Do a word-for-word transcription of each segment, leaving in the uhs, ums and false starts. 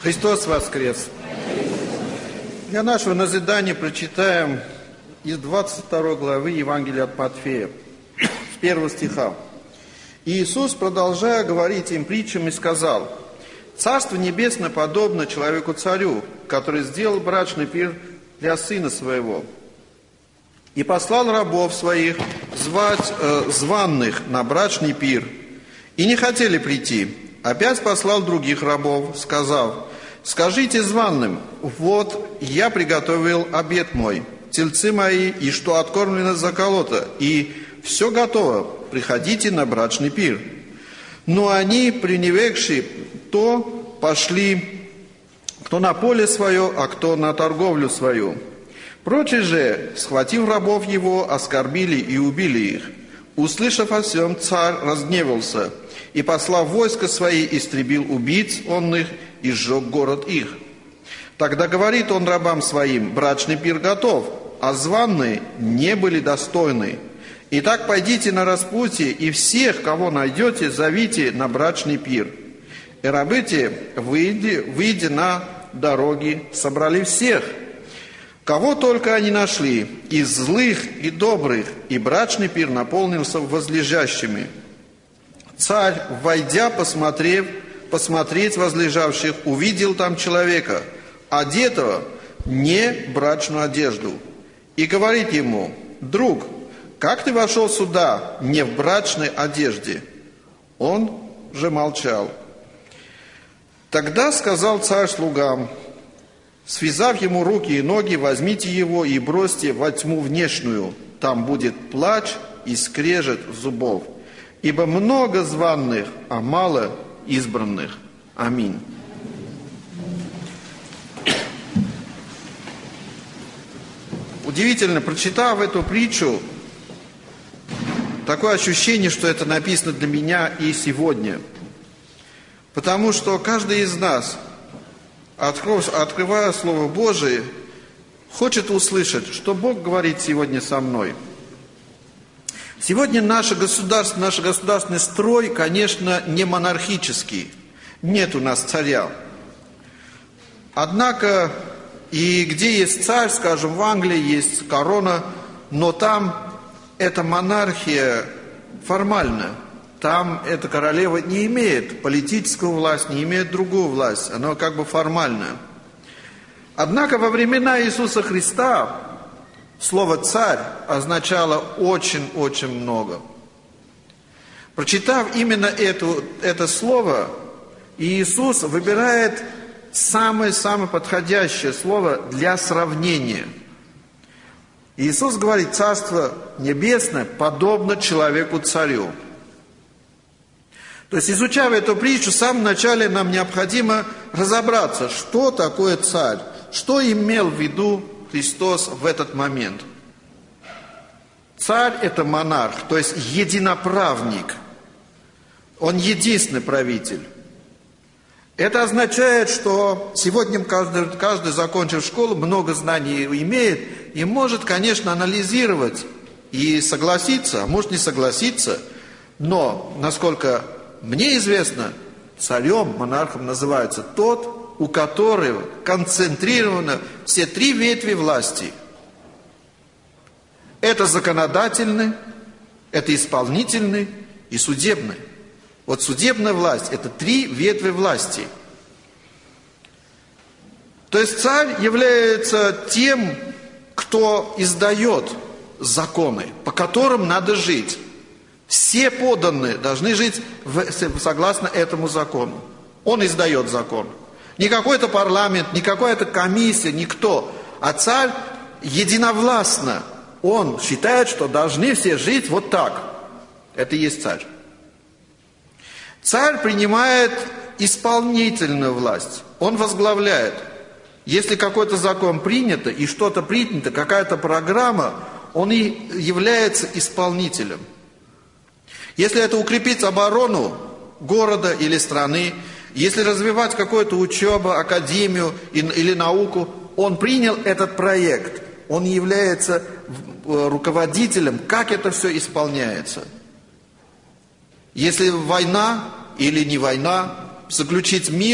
Христос воскрес! Для нашего назидания прочитаем из двадцать второй главы Евангелия от Матфея, с первого стиха. И Иисус, продолжая говорить им притчами, сказал: «Царство небесное подобно человеку-царю, который сделал брачный пир для сына своего, и послал рабов своих звать э, званных на брачный пир, и не хотели прийти. Опять послал других рабов, сказав: скажите званым: вот я приготовил обед мой, тельцы мои, и что откормлено заколото, и все готово, приходите на брачный пир. Но они, пренебрегши, то пошли, кто на поле свое, а кто на торговлю свою. Прочие же, схватив рабов его, оскорбили и убили их. Услышав о сем, царь разгневался, и, послав войско свои, истребил убийц онных и сжег город их. Тогда говорит он рабам своим: брачный пир готов, а званые не были достойны. Итак, пойдите на распутье, и всех, кого найдете, зовите на брачный пир. И рабы те, выйдя, выйдя на дороги, собрали всех, кого только они нашли, и злых, и добрых, и брачный пир наполнился возлежащими. Царь, войдя, посмотрев, посмотреть возлежавших, увидел там человека, одетого не в брачную одежду, и говорит ему: друг, как ты вошел сюда не в брачной одежде? Он же молчал. Тогда сказал царь слугам: связав ему руки и ноги, возьмите его и бросьте во тьму внешнюю, там будет плач и скрежет зубов. Ибо много званых, а мало избранных. Аминь. Удивительно, прочитав эту притчу, такое ощущение, что это написано для меня и сегодня. Потому что каждый из нас, открывая Слово Божие, хочет услышать, что Бог говорит сегодня со мной. Сегодня наше государство, наш государственный строй, конечно, не монархический. Нет у нас царя. Однако, и где есть царь, скажем, в Англии есть корона, но там эта монархия формальна. Там эта королева не имеет политическую власть, не имеет другую власть. Она как бы формальная. Однако во времена Иисуса Христа слово «царь» означало очень-очень много. Прочитав именно эту, это слово, Иисус выбирает самое-самое подходящее слово для сравнения. Иисус говорит: «Царство небесное подобно человеку-царю». То есть, изучав эту притчу, в самом начале нам необходимо разобраться, что такое царь, что имел в виду Христос в этот момент. Царь – это монарх, то есть единоправник. Он единственный правитель. Это означает, что сегодня каждый, каждый, закончив школу, много знаний имеет и может, конечно, анализировать и согласиться, а может не согласиться, но, насколько мне известно, царем, монархом называется тот, у которого концентрированы все три ветви власти. Это законодательный, это исполнительный и судебный. Вот судебная власть – это три ветви власти. То есть царь является тем, кто издает законы, по которым надо жить. Все подданные должны жить в, согласно этому закону. Он издает закон. Не какой-то парламент, не какая-то комиссия, никто. А царь единовластно. Он считает, что должны все жить вот так. Это и есть царь. Царь принимает исполнительную власть. Он возглавляет. Если какой-то закон принято и что-то принято, какая-то программа, он и является исполнителем. Если это укрепить оборону города или страны, если развивать какую-то учебу, академию или науку, он принял этот проект, он является руководителем, как это все исполняется. Если война или не война, заключить мир,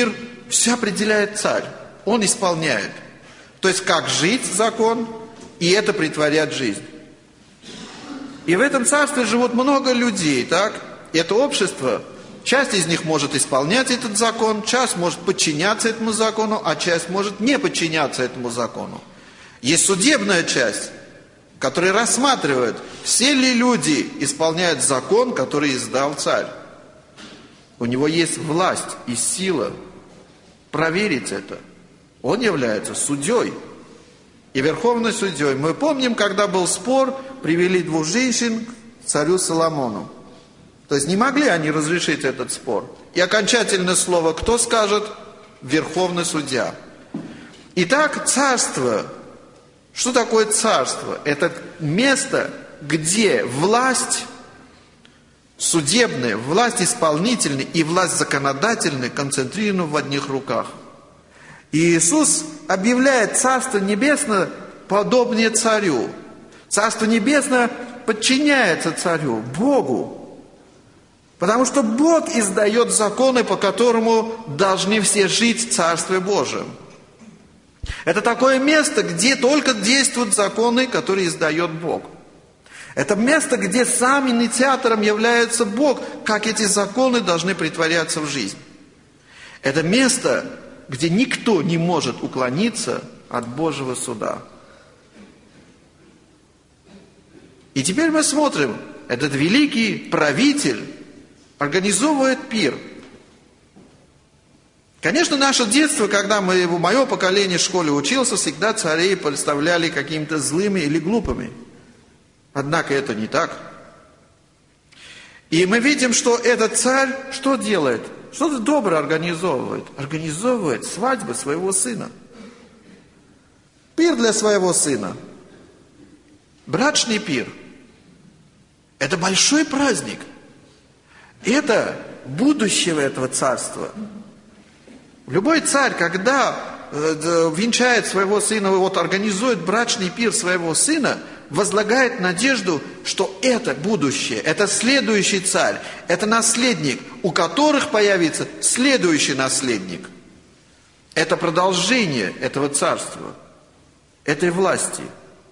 все определяет царь. Он исполняет. То есть, как жить закон, и это претворять в жизнь. И в этом царстве живут много людей, так? Это общество, часть из них может исполнять этот закон, часть может подчиняться этому закону, а часть может не подчиняться этому закону. Есть судебная часть, которая рассматривает, все ли люди исполняют закон, который издал царь. У него есть власть и сила проверить это. Он является судьей и верховным судьей. Мы помним, когда был спор, привели двух женщин к царю Соломону. То есть не могли они разрешить этот спор. И окончательное слово кто скажет? Верховный судья. Итак, царство. Что такое царство? Это место, где власть судебная, власть исполнительная и власть законодательная концентрированы в одних руках. И Иисус объявляет Царство Небесное подобнее царю. Царство Небесное подчиняется царю, Богу. Потому что Бог издает законы, по которому должны все жить в Царстве Божьем. Это такое место, где только действуют законы, которые издает Бог. Это место, где сам инициатором является Бог, как эти законы должны претворяться в жизнь. Это место, где никто не может уклониться от Божьего суда. И теперь мы смотрим, этот великий правитель организовывает пир. Конечно, наше детство, когда мы, мое поколение в школе учился, всегда царей представляли какими-то злыми или глупыми. Однако это не так. И мы видим, что этот царь что делает? Что-то доброе организовывает. Организовывает свадьбу своего сына. Пир для своего сына. Брачный пир. Это большой праздник. Это будущее этого царства. Любой царь, когда венчает своего сына, вот организует брачный пир своего сына, возлагает надежду, что это будущее, это следующий царь, это наследник, у которых появится следующий наследник. Это продолжение этого царства, этой власти.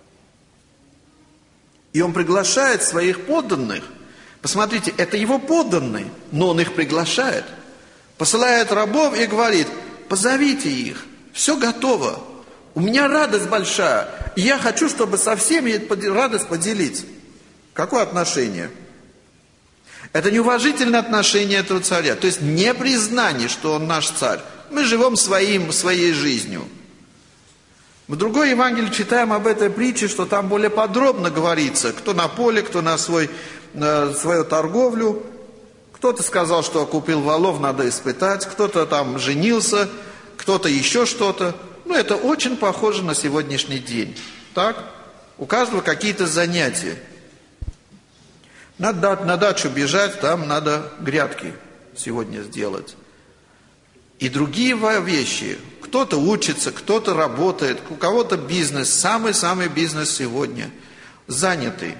И он приглашает своих подданных. Посмотрите, это его подданные, но он их приглашает. Посылает рабов и говорит: позовите их, все готово. У меня радость большая, и я хочу, чтобы со всеми эту радость поделить. Какое отношение? Это неуважительное отношение этого царя. То есть не признание, что он наш царь. Мы живем своим, своей жизнью. В другой Евангелии читаем об этой притче, что там более подробно говорится, кто на поле, кто на свой, на свою торговлю. Кто-то сказал, что купил волов, надо испытать, кто-то там женился, кто-то еще что-то. Ну, это очень похоже на сегодняшний день. Так? У каждого какие-то занятия. Надо на дачу бежать, там надо грядки сегодня сделать. И другие вещи. Кто-то учится, кто-то работает, у кого-то бизнес, самый-самый бизнес сегодня. Занятый.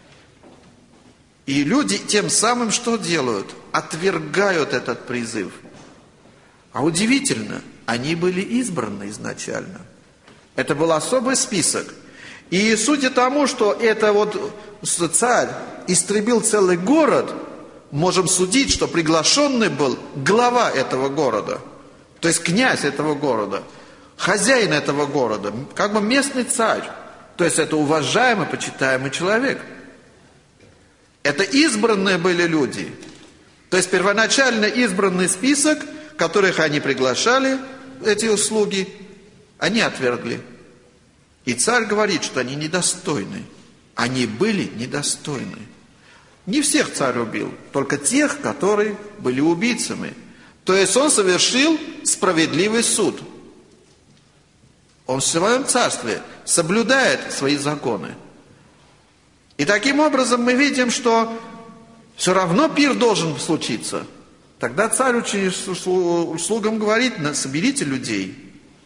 И люди тем самым что делают? Отвергают этот призыв. А удивительно, они были избраны изначально. Это был особый список. И судя тому, что это вот царь истребил целый город, можем судить, что приглашенный был глава этого города. То есть князь этого города, хозяин этого города, как бы местный царь. То есть это уважаемый, почитаемый человек. Это избранные были люди. То есть первоначально избранный список, которых они приглашали, эти услуги, они отвергли. И царь говорит, что они недостойны. Они были недостойны. Не всех царь убил, только тех, которые были убийцами. То есть он совершил справедливый суд. Он в своем царстве соблюдает свои законы. И таким образом мы видим, что все равно пир должен случиться. Тогда царь слугам говорит: соберите людей.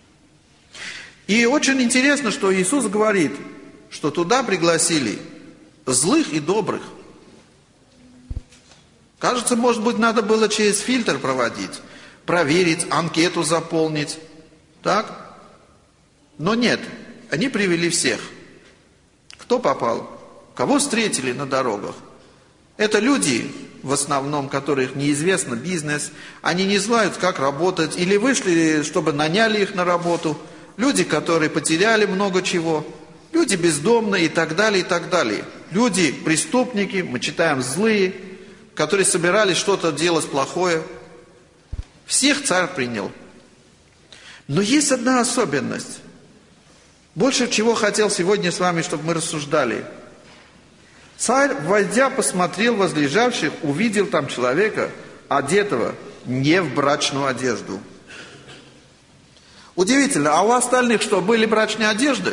И очень интересно, что Иисус говорит, что туда пригласили злых и добрых. Кажется, может быть, надо было через фильтр проводить. проверить, анкету заполнить. Так? Но нет, они привели всех. Кто попал? Кого встретили на дорогах? Это люди, в основном, которых неизвестно бизнес, они не знают, как работать, или вышли, чтобы наняли их на работу. Люди, которые потеряли много чего, люди бездомные и так далее, и так далее. Люди, преступники, мы читаем злые, которые собирались что-то делать плохое. Всех царь принял. Но есть одна особенность. Больше чего хотел сегодня с вами, чтобы мы рассуждали. Царь, войдя, посмотрел возлежавших, увидел там человека, одетого не в брачную одежду. Удивительно, а у остальных что, были брачные одежды?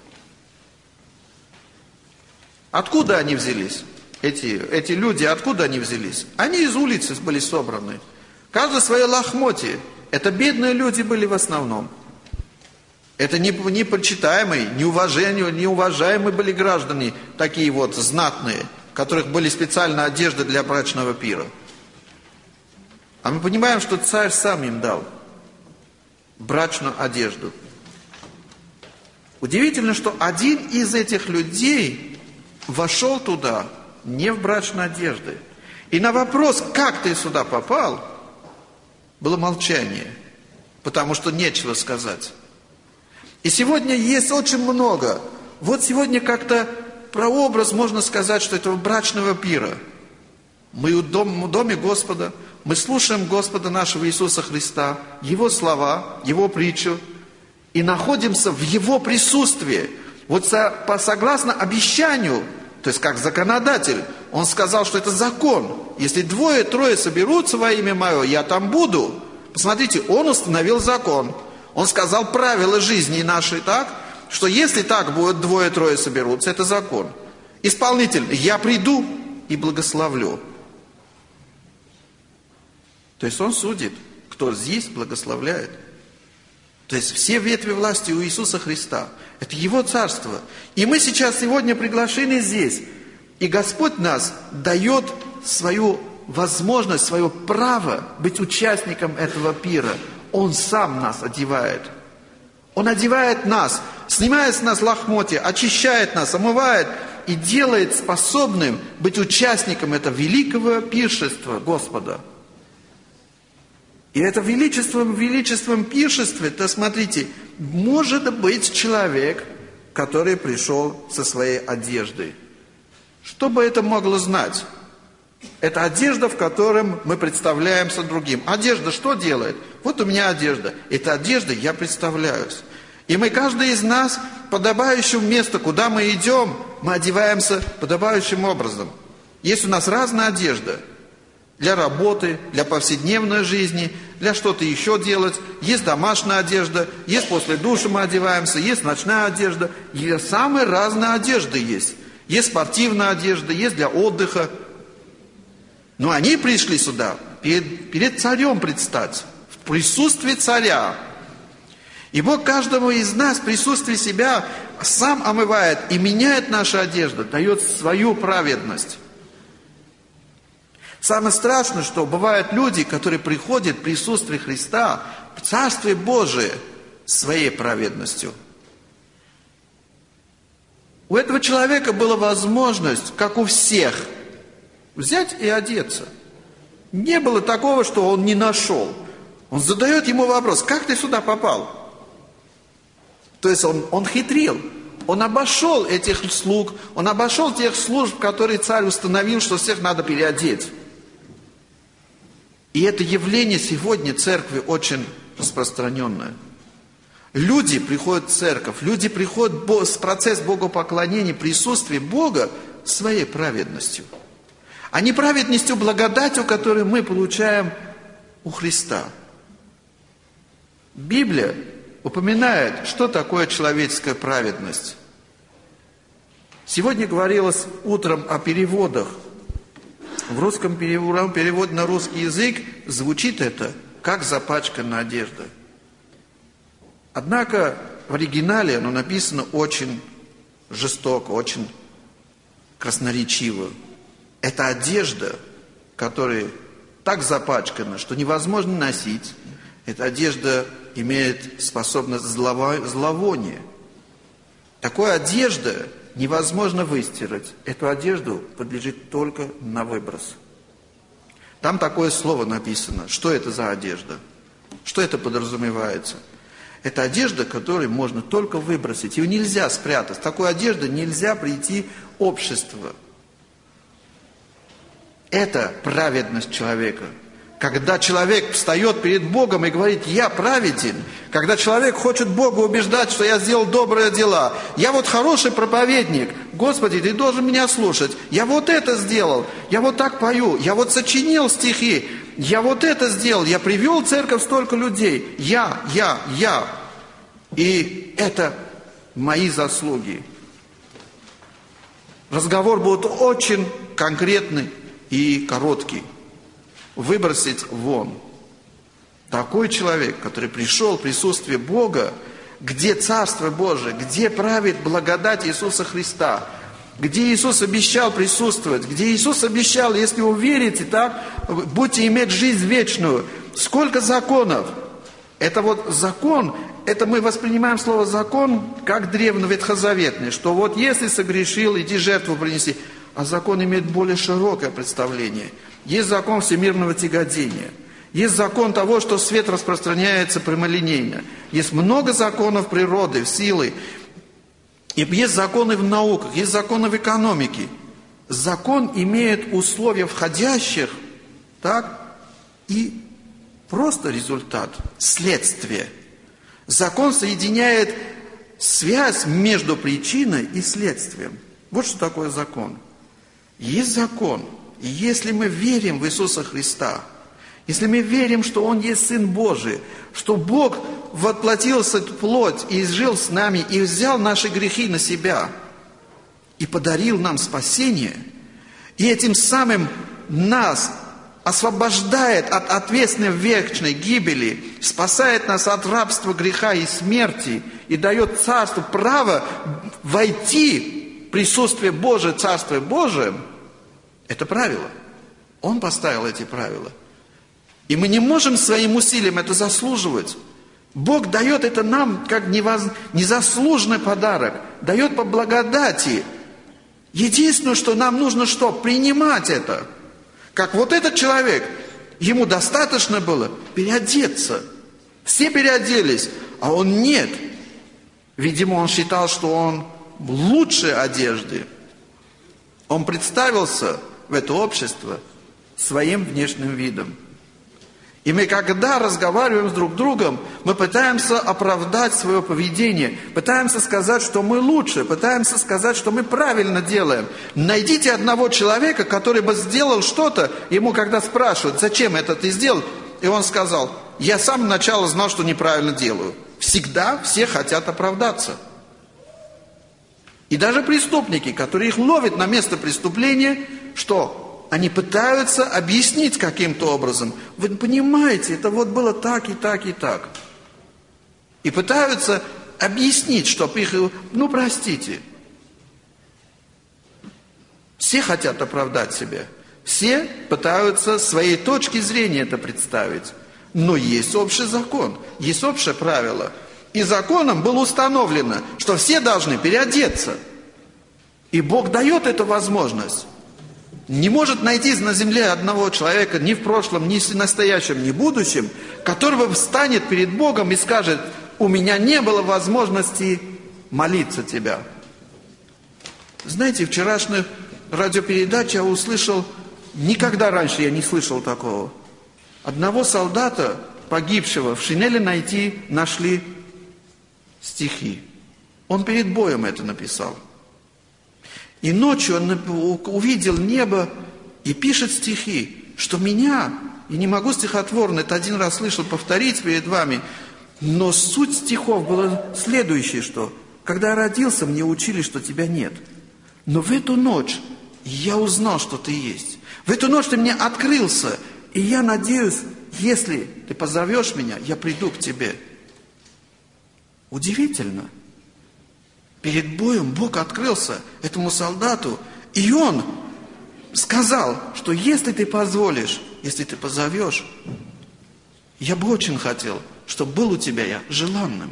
Откуда они взялись? Эти, эти люди, откуда они взялись? Они из улицы были собраны. Каждый свои лохмотья. Это бедные люди были в основном. Это непочитаемые, неуважаемые, неуважаемые были граждане, такие вот знатные, у которых были специальные одежды для брачного пира. А мы понимаем, что царь сам им дал брачную одежду. Удивительно, что один из этих людей вошел туда не в брачной одежде. И на вопрос, как ты сюда попал, было молчание, потому что нечего сказать. И сегодня есть очень много. Вот сегодня как-то прообраз, можно сказать, что этого брачного пира. Мы в доме Господа, мы слушаем Господа нашего Иисуса Христа, Его слова, Его притчу, и находимся в Его присутствии. Вот согласно обещанию, то есть как законодатель, Он сказал, что это закон. Если двое-трое соберутся во имя Мое, я там буду. Посмотрите, Он установил закон. Он сказал правила жизни нашей так, что если так будет, двое-трое соберутся, это закон. Исполнитель, я приду и благословлю. То есть Он судит, кто здесь благословляет. То есть все ветви власти у Иисуса Христа. Это Его царство. И мы сейчас сегодня приглашены здесь. И Господь нас дает свою возможность, свое право быть участником этого пира. Он сам нас одевает. Он одевает нас, снимает с нас лохмотья, очищает нас, омывает и делает способным быть участником этого великого пиршества Господа. И это величеством, величеством пиршества, то смотрите, может быть человек, который пришел со своей одеждой. Что бы это могло знать? Это одежда, в котором мы представляемся другим. Одежда что делает? Вот у меня одежда. Эта одежда, я представляюсь. И мы, каждый из нас, подобающим месту, куда мы идем, мы одеваемся подобающим образом. Есть у нас разная одежда. Для работы, для повседневной жизни, для что-то еще делать. Есть домашняя одежда, есть после душа мы одеваемся, есть ночная одежда. И самые разные одежды есть. Есть спортивная одежда, есть для отдыха. Но они пришли сюда перед, перед царем предстать, в присутствии царя. И Бог каждому из нас в присутствии себя сам омывает и меняет нашу одежду, дает свою праведность. Самое страшное, что бывают люди, которые приходят в присутствие Христа, в Царствие Божие, своей праведностью. У этого человека была возможность, как у всех, взять и одеться. Не было такого, что он не нашел. Он задает ему вопрос, как ты сюда попал? То есть он, он хитрил. Он обошел этих слуг, он обошел тех служб, которые царь установил, что всех надо переодеть. И это явление сегодня в церкви очень распространенное. Люди приходят в церковь, люди приходят в процесс богопоклонения, присутствие Бога своей праведностью. А не праведностью, благодатью, которую мы получаем у Христа. Библия упоминает, что такое человеческая праведность. Сегодня говорилось утром о переводах. В русском переводе на русский язык звучит это как запачканная одежда. Однако в оригинале оно написано очень жестоко, очень красноречиво. Это одежда, которая так запачкана, что невозможно носить. Эта одежда имеет способность злово- зловония. Такую одежду невозможно выстирать. Эту одежду подлежит только на выброс. Там такое слово написано. Что это за одежда? Что это подразумевается? Это одежда, которую можно только выбросить. Ее нельзя спрятать. С такой одеждой нельзя прийти в общество. Это праведность человека. Когда человек встает перед Богом и говорит: я праведен, когда человек хочет Бога убеждать, что я сделал добрые дела, я вот хороший проповедник, Господи, Ты должен меня слушать, я вот это сделал, я вот так пою, я вот сочинил стихи, я вот это сделал, я привел в церковь столько людей, я, я, я, и это мои заслуги. Разговор будет очень конкретный и короткий. Выбросить вон. Такой человек, который пришел в присутствие Бога, где Царство Божие, где правит благодать Иисуса Христа, где Иисус обещал присутствовать, где Иисус обещал, если вы верите, так, будете иметь жизнь вечную. Сколько законов? Это вот закон, это мы воспринимаем слово закон как древноветхозаветный, что вот если согрешил, иди жертву принеси. А закон имеет более широкое представление. Есть закон всемирного тяготения. Есть закон того, что свет распространяется прямолинейно. Есть много законов природы, силы. И есть законы в науках, есть законы в экономике. Закон имеет условия входящих, так, и просто результат, следствие. Закон соединяет связь между причиной и следствием. Вот что такое закон. Есть закон. И если мы верим в Иисуса Христа, если мы верим, что Он есть Сын Божий, что Бог воплотился в плоть и жил с нами, и взял наши грехи на себя, и подарил нам спасение, и этим самым нас освобождает от ответственной вечной гибели, спасает нас от рабства, греха и смерти, и дает царству право войти в присутствие Божие, Царствие Божие. Это правило. Он поставил эти правила. И мы не можем своим усилием это заслуживать. Бог дает это нам как невоз... незаслуженный подарок. Дает по благодати. Единственное, что нам нужно что? Принимать это. Как вот этот человек, ему достаточно было переодеться. Все переоделись, а он нет. Видимо, он считал, что он в лучшей одежде. Он представился в это общество своим внешним видом. И мы, когда разговариваем с друг другом, мы пытаемся оправдать свое поведение, пытаемся сказать, что мы лучше, пытаемся сказать, что мы правильно делаем. Найдите одного человека, который бы сделал что-то, ему когда спрашивают, зачем это ты сделал, и он сказал: я с самого начала знал, что неправильно делаю. Всегда все хотят оправдаться. И даже преступники, которые их ловят на место преступления, что? Они пытаются объяснить каким-то образом. Вы понимаете, это вот было так и так и так. И пытаются объяснить, чтобы их... Ну, простите. Все хотят оправдать себя. Все пытаются с своей точки зрения это представить. Но есть общий закон, есть общее правило. И законом было установлено, что все должны переодеться. И Бог дает эту возможность. Не может найти на земле одного человека ни в прошлом, ни в настоящем, ни в будущем, который встанет перед Богом и скажет: у меня не было возможности молиться Тебя. Знаете, в вчерашней радиопередаче я услышал, никогда раньше я не слышал такого. Одного солдата, погибшего, в шинели найти, нашли стихи. Он перед боем это написал. И ночью он увидел небо и пишет стихи, что меня, я не могу стихотворно, это один раз слышал, повторить перед вами, но суть стихов была следующая, что когда я родился, мне учили, что тебя нет. Но в эту ночь я узнал, что ты есть. В эту ночь ты мне открылся, и я надеюсь, если ты позовешь меня, я приду к тебе. Удивительно. Перед боем Бог открылся этому солдату, и он сказал, что если ты позволишь, если ты позовешь, я бы очень хотел, чтобы был у тебя я желанным.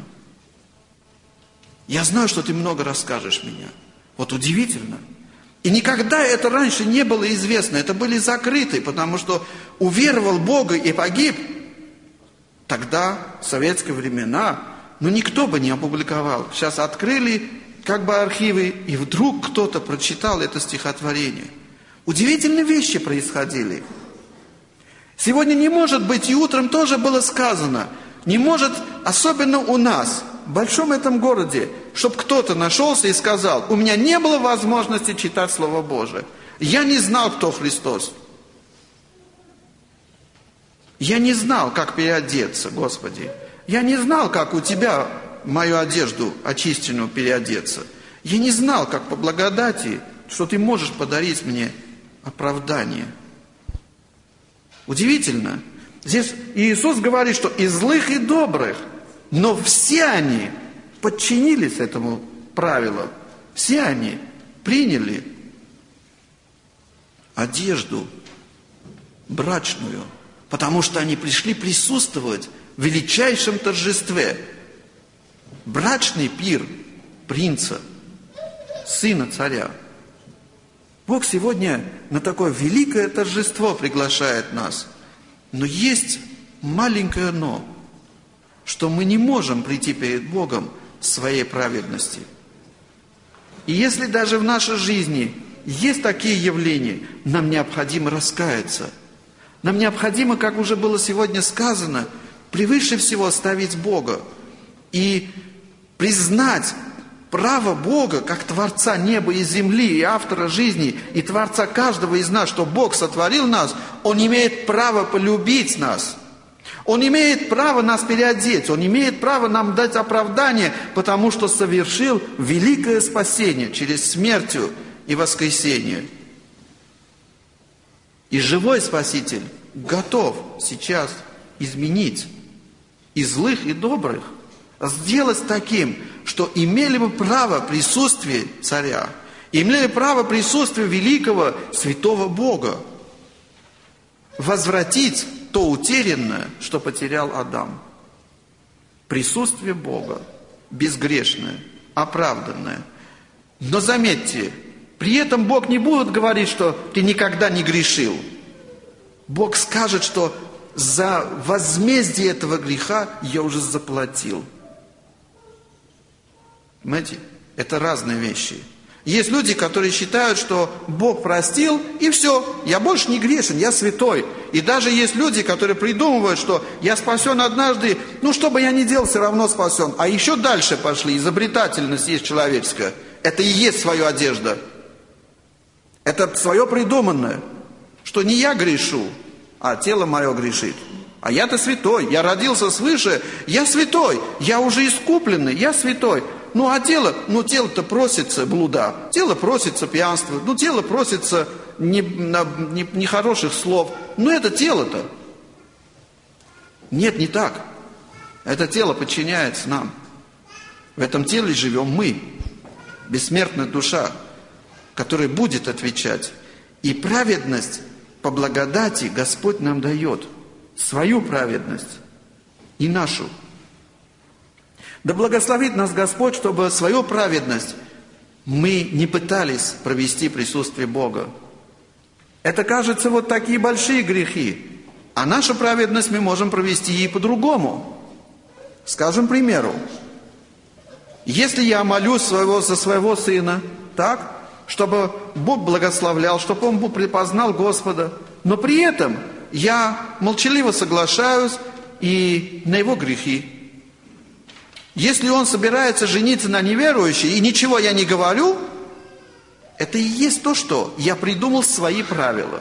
Я знаю, что ты много расскажешь меня. Вот удивительно. И никогда это раньше не было известно. Это были закрыты, потому что уверовал в Бога и погиб. Тогда, в советские времена, ну никто бы не опубликовал. Сейчас открыли как бы архивы, и вдруг кто-то прочитал это стихотворение. Удивительные вещи происходили. Сегодня не может быть, и утром тоже было сказано, не может, особенно у нас, в большом этом городе, чтобы кто-то нашелся и сказал, у меня не было возможности читать Слово Божие. Я не знал, кто Христос. Я не знал, как переодеться, Господи. Я не знал, как у Тебя мою одежду очищенную переодеться. Я не знал, как по благодати, что Ты можешь подарить мне оправдание. Удивительно. Здесь Иисус говорит, что и злых, и добрых, но все они подчинились этому правилу. Все они приняли одежду брачную, потому что они пришли присутствовать в величайшем торжестве. Брачный пир принца, сына царя. Бог сегодня на такое великое торжество приглашает нас. Но есть маленькое «но», что мы не можем прийти перед Богом в своей праведности. И если даже в нашей жизни есть такие явления, нам необходимо раскаяться. Нам необходимо, как уже было сегодня сказано, превыше всего ставить Бога и признать право Бога, как Творца неба и земли, и автора жизни, и Творца каждого из нас, что Бог сотворил нас, Он имеет право полюбить нас. Он имеет право нас переодеть, Он имеет право нам дать оправдание, потому что совершил великое спасение через смерть и воскресение. И живой Спаситель готов сейчас изменить и злых, и добрых, сделать таким, что имели бы право присутствия царя, имели право присутствия великого святого Бога, возвратить то утерянное, что потерял Адам. Присутствие Бога, безгрешное, оправданное. Но заметьте, при этом Бог не будет говорить, что ты никогда не грешил. Бог скажет, что за возмездие этого греха я уже заплатил. Понимаете? Это разные вещи. Есть люди, которые считают, что Бог простил, и все, я больше не грешен, я святой. И даже есть люди, которые придумывают, что я спасен однажды, ну, что бы я ни делал, все равно спасен. А еще дальше пошли, изобретательность есть человеческая. Это и есть своя одежда. Это свое придуманное, что не я грешу, а тело мое грешит. А я-то святой, я родился свыше, я святой, я уже искупленный, я святой. Ну, а тело, ну, тело-то просится блуда, тело просится пьянства, ну, тело просится нехороших не, не, не хороших слов. Ну, это тело-то. Нет, не так. Это тело подчиняется нам. В этом теле живем мы, бессмертная душа, которая будет отвечать. И праведность по благодати Господь нам дает. Свою праведность и нашу. Да благословит нас Господь, чтобы свою праведность мы не пытались провести присутствие Бога. Это, кажется, вот такие большие грехи. А нашу праведность мы можем провести и по-другому. Скажем, к примеру, если я молюсь своего, за своего сына, так, чтобы Бог благословлял, чтобы он припознал Господа, но при этом я молчаливо соглашаюсь и на его грехи. Если он собирается жениться на неверующей, и ничего я не говорю, это и есть то, что я придумал свои правила.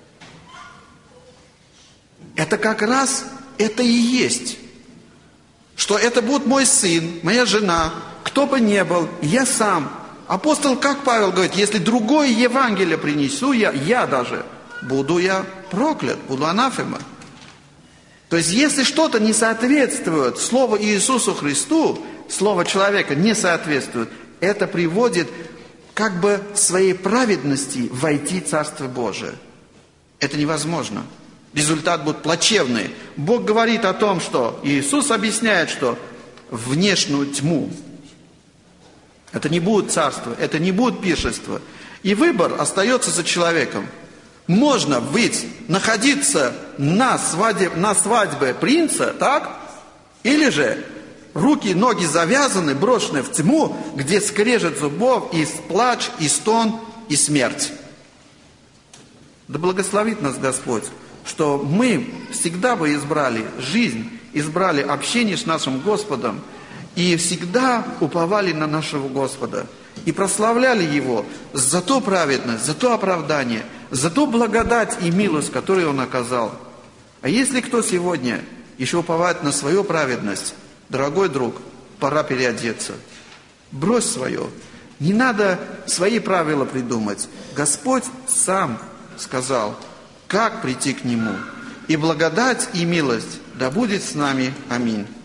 Это как раз это и есть. Что это будет мой сын, моя жена, кто бы ни был, я сам. Апостол, как Павел говорит, если другое Евангелие принесу я, я даже, буду я проклят, буду анафема. То есть, если что-то не соответствует Слову Иисусу Христу, Слово человека не соответствует, это приводит как бы в своей праведности войти в Царство Божие. Это невозможно. результат будет плачевный. Бог говорит о том, что Иисус объясняет, что внешнюю тьму, это не будет царство, это не будет пиршество. И выбор остается за человеком. Можно быть, находиться на свадьбе, на свадьбе принца, так? Или же руки и ноги завязаны, брошены в тьму, где скрежет зубов, и плач, и стон, и смерть. Да благословит нас Господь, что мы всегда бы избрали жизнь, избрали общение с нашим Господом, и всегда уповали на нашего Господа, и прославляли Его за ту праведность, за то оправдание, за ту благодать и милость, которую Он оказал. А если кто сегодня еще уповает на свою праведность, дорогой друг, пора переодеться. Брось свое. Не надо свои правила придумать. Господь сам сказал, как прийти к Нему. И благодать и милость да будет с нами. Аминь.